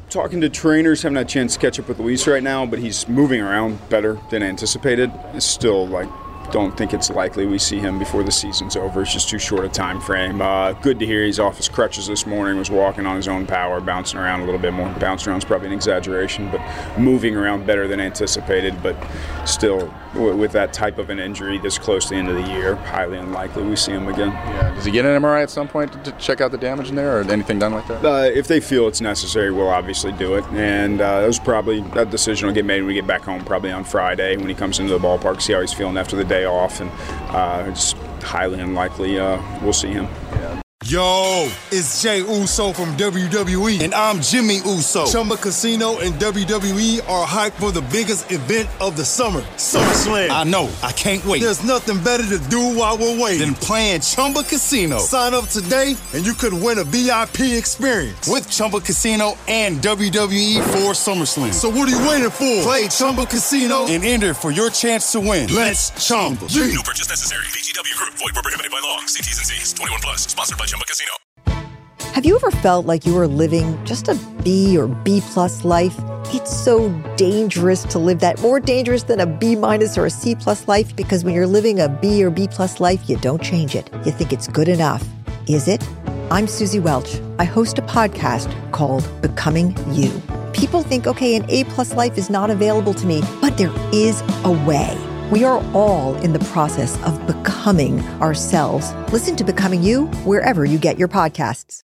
Talking to trainers, haven't had a chance to catch up with Luis right now, but he's moving around better than anticipated. It's still don't think it's likely we see him before the season's over. It's just too short a time frame. Good to hear he's off his crutches this morning, was walking on his own power, bouncing around a little bit more. Bouncing around is probably an exaggeration, but moving around better than anticipated. But still, with that type of an injury this close to the end of the year, highly unlikely we see him again. Yeah. Does he get an MRI at some point to check out the damage in there, or anything done like that? If they feel it's necessary, we'll obviously do it. And that decision will get made when we get back home, probably on Friday when he comes into the ballpark, see how he's feeling after the day off, and it's highly unlikely we'll see him. Yeah. Yo, it's Jay Uso from WWE, and I'm Jimmy Uso. Chumba Casino and WWE are hyped for the biggest event of the summer, SummerSlam. I know, I can't wait. There's nothing better to do while we're waiting than playing Chumba Casino. Sign up today, and you could win a VIP experience with Chumba Casino and WWE for SummerSlam. So what are you waiting for? Play Chumba Casino and enter for your chance to win. Let's Chumba. No purchase necessary. VGW Group. Void where prohibited by law. See T's and C's. 21 plus. Sponsored by Chumba Casino. Have you ever felt like you were living just a B or B plus life? It's so dangerous to live that, more dangerous than a B minus or a C plus life, because when you're living a B or B plus life, you don't change it. You think it's good enough. Is it? I'm Susie Welch. I host a podcast called Becoming You. People think, okay, an A plus life is not available to me, but there is a way. We are all in the process of becoming ourselves. Listen to Becoming You wherever you get your podcasts.